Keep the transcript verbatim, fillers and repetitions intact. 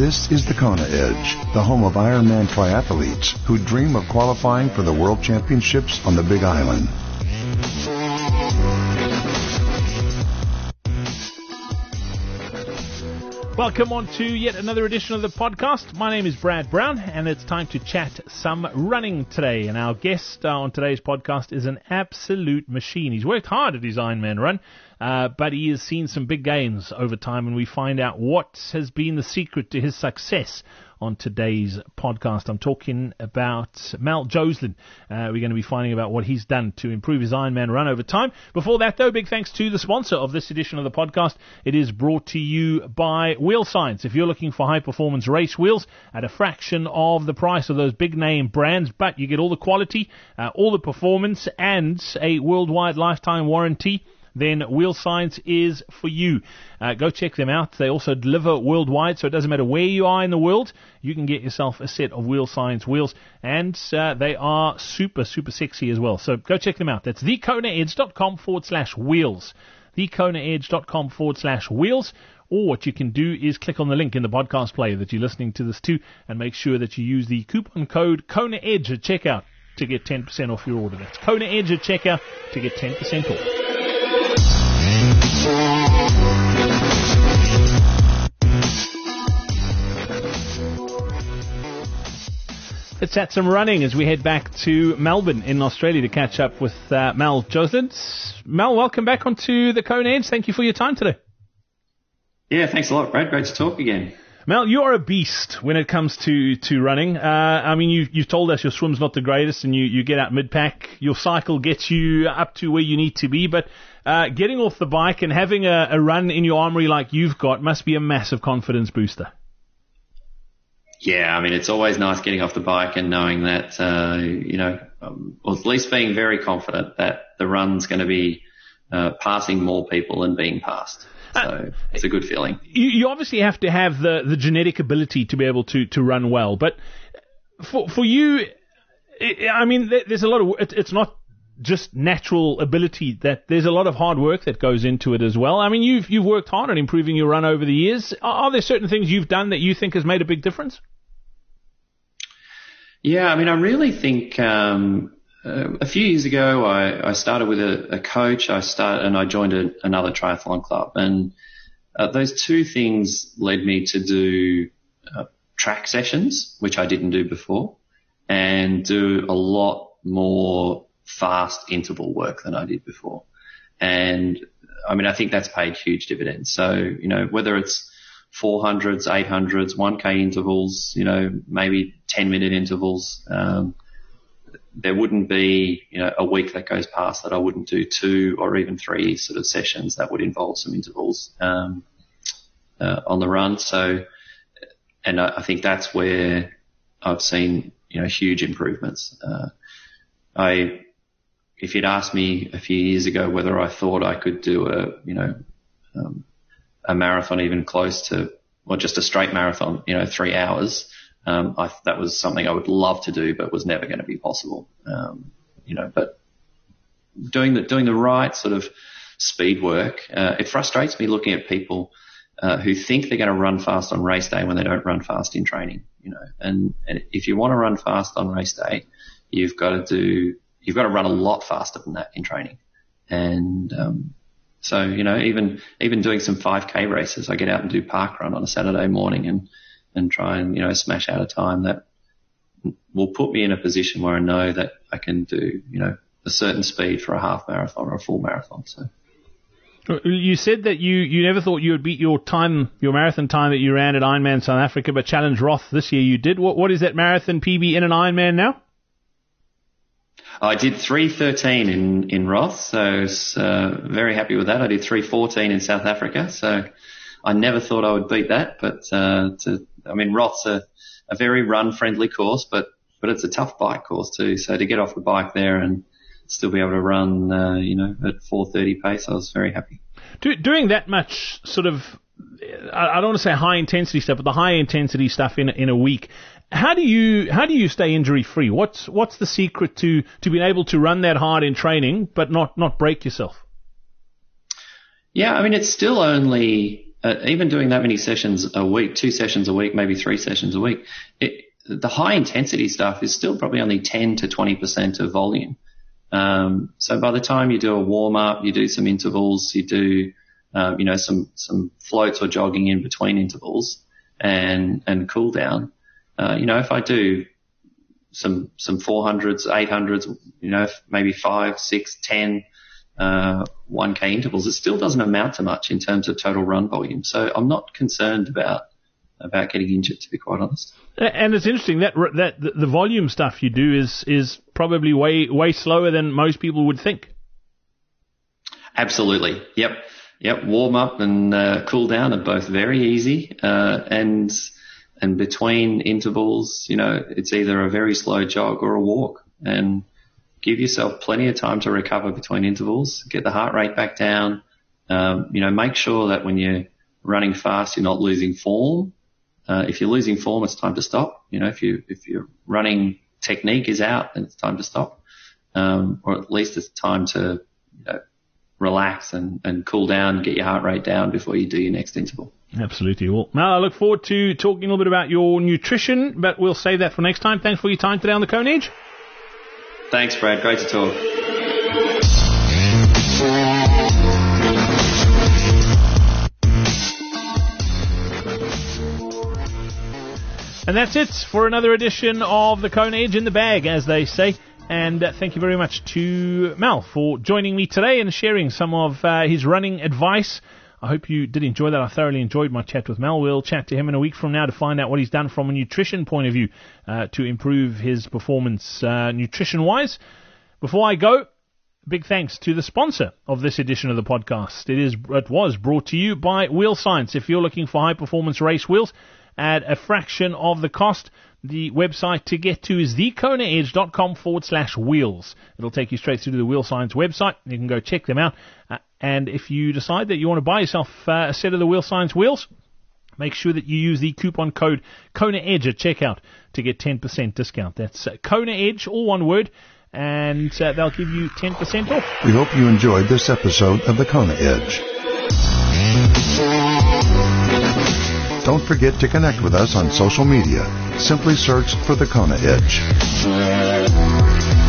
This is the Kona Edge, the home of Ironman triathletes who dream of qualifying for the World Championships on the Big Island. Welcome on to yet another edition of the podcast. My name is Brad Brown, and it's time to chat some running today. And our guest on today's podcast is an absolute machine. He's worked hard at his Ironman run, uh, but he has seen some big gains over time, and we find out what has been the secret to his success on today's podcast. I'm talking about Mal Josselin. Uh, we're going to be finding about what he's done to improve his Ironman run over time. Before that, though, big thanks to the sponsor of this edition of the podcast. It is brought to you by Wheel Science. If you're looking for high-performance race wheels at a fraction of the price of those big-name brands, but you get all the quality, uh, all the performance, and a worldwide lifetime warranty, then Wheel Science is for you. Uh, go check them out. They also deliver worldwide, so it doesn't matter where you are in the world. You can get yourself a set of Wheel Science wheels, and uh, they are super, super sexy as well. So go check them out. That's thekonaedge.com forward slash wheels. thekonaedge.com forward slash wheels. Or what you can do is click on the link in the podcast player that you're listening to this to, and make sure that you use the coupon code KONAEDGE at checkout to get ten percent off your order. That's KONAEDGE at checkout to get ten percent off. Let's chat some running as we head back to Melbourne in Australia to catch up with uh, Mal Josselin. Mal, welcome back onto the Kona Edge. Thank you for your time today. Yeah, thanks a lot, Brad. Great to talk again. Mal, you are a beast when it comes to, to running. Uh, I mean, you, you've told us your swim's not the greatest, and you, you get out mid-pack. Your cycle gets you up to where you need to be, but uh, getting off the bike and having a, a run in your armory like you've got must be a massive confidence booster. Yeah, I mean, it's always nice getting off the bike and knowing that, uh, you know, um, or at least being very confident that the run's going to be uh, passing more people than being passed. So uh, it's a good feeling. You, you obviously have to have the, the genetic ability to be able to, to run well, but for for you, I mean, there's a lot of, it, it's not just natural ability, that there's a lot of hard work that goes into it as well. I mean, you've you've worked hard on improving your run over the years. Are, are there certain things you've done that you think has made a big difference? Yeah, I mean, I really think um, uh, a few years ago I, I started with a, a coach. I started and I joined a, another triathlon club, and uh, those two things led me to do uh, track sessions, which I didn't do before, and do a lot more fast interval work than I did before. And I mean, I think that's paid huge dividends. So, you know, whether it's four hundreds, eight hundreds, one K intervals, you know, maybe ten minute intervals, um, there wouldn't be, you know, a week that goes past that I wouldn't do two or even three sort of sessions that would involve some intervals, um, uh, on the run. So, and I, I think that's where I've seen, you know, huge improvements. Uh, I, If you'd asked me a few years ago whether I thought I could do a, you know, um, a marathon even close to, or just a straight marathon, you know, three hours, um, I, that was something I would love to do, but was never going to be possible. Um, you know, but doing the doing the right sort of speed work, uh, it frustrates me looking at people uh, who think they're going to run fast on race day when they don't run fast in training. You know, and, and if you want to run fast on race day, you've got to do You've got to run a lot faster than that in training. And, um, so, you know, even, even doing some five K races, I get out and do park run on a Saturday morning and, and try and, you know, smash out a time that will put me in a position where I know that I can do, you know, a certain speed for a half marathon or a full marathon. So. You said that you, you never thought you would beat your time, your marathon time that you ran at Ironman South Africa, but Challenge Roth this year you did. What, what is that marathon P B in an Ironman now? I did three thirteen in, in Roth, so I was uh, very happy with that. I did three fourteen in South Africa, so I never thought I would beat that. But, uh, to, I mean, Roth's a, a very run-friendly course, but, but it's a tough bike course too. So to get off the bike there and still be able to run, uh, you know, at four thirty pace, I was very happy. Do, doing that much sort of, I don't want to say high-intensity stuff, but the high-intensity stuff in, in a week, How do you how do you stay injury free? What's what's the secret to, to being able to run that hard in training but not, not break yourself? Yeah, I mean it's still only uh, even doing that many sessions a week, two sessions a week, maybe three sessions a week, it, the high intensity stuff is still probably only ten to twenty percent of volume. Um, so by the time you do a warm up, you do some intervals, you do, um, you know, some, some floats or jogging in between intervals and, and cool down. Uh, you know, if I do some, some four hundreds, eight hundreds, you know, maybe five, six, ten, uh, one K intervals, it still doesn't amount to much in terms of total run volume. So I'm not concerned about, about getting injured, to be quite honest. And it's interesting that that the volume stuff you do is is probably way way slower than most people would think. Absolutely. Yep. Yep. Warm up and uh, cool down are both very easy, uh, and and between intervals, you know, it's either a very slow jog or a walk, and give yourself plenty of time to recover between intervals. Get the heart rate back down. Um, you know, make sure that when you're running fast, you're not losing form. Uh, if you're losing form, it's time to stop. You know, if you, if your running technique is out, then it's time to stop. Um, or at least it's time to, you know, relax and, and cool down, get your heart rate down before you do your next interval. Absolutely. Well, Mal, I look forward to talking a little bit about your nutrition, but we'll save that for next time. Thanks for your time today on the Kona Edge. Thanks, Brad. Great to talk. And that's it for another edition of the Kona Edge in the bag, as they say. And uh, thank you very much to Mal for joining me today and sharing some of uh, his running advice. I hope you did enjoy that. I thoroughly enjoyed my chat with Mal. We'll chat to him in a week from now to find out what he's done from a nutrition point of view uh, to improve his performance uh, nutrition-wise. Before I go, big thanks to the sponsor of this edition of the podcast. It is it was brought to you by Wheel Science. If you're looking for high-performance race wheels at a fraction of the cost, the website to get to is thekonaedge.com forward slash wheels. It'll take you straight through to the Wheel Science website. You can go check them out. Uh, and if you decide that you want to buy yourself uh, a set of the Wheel Science wheels, make sure that you use the coupon code KONAEDGE at checkout to get ten percent discount. That's uh, KONAEDGE, all one word, and uh, they'll give you ten percent off. We hope you enjoyed this episode of the Kona Edge. Don't forget to connect with us on social media. Simply search for the Kona Edge.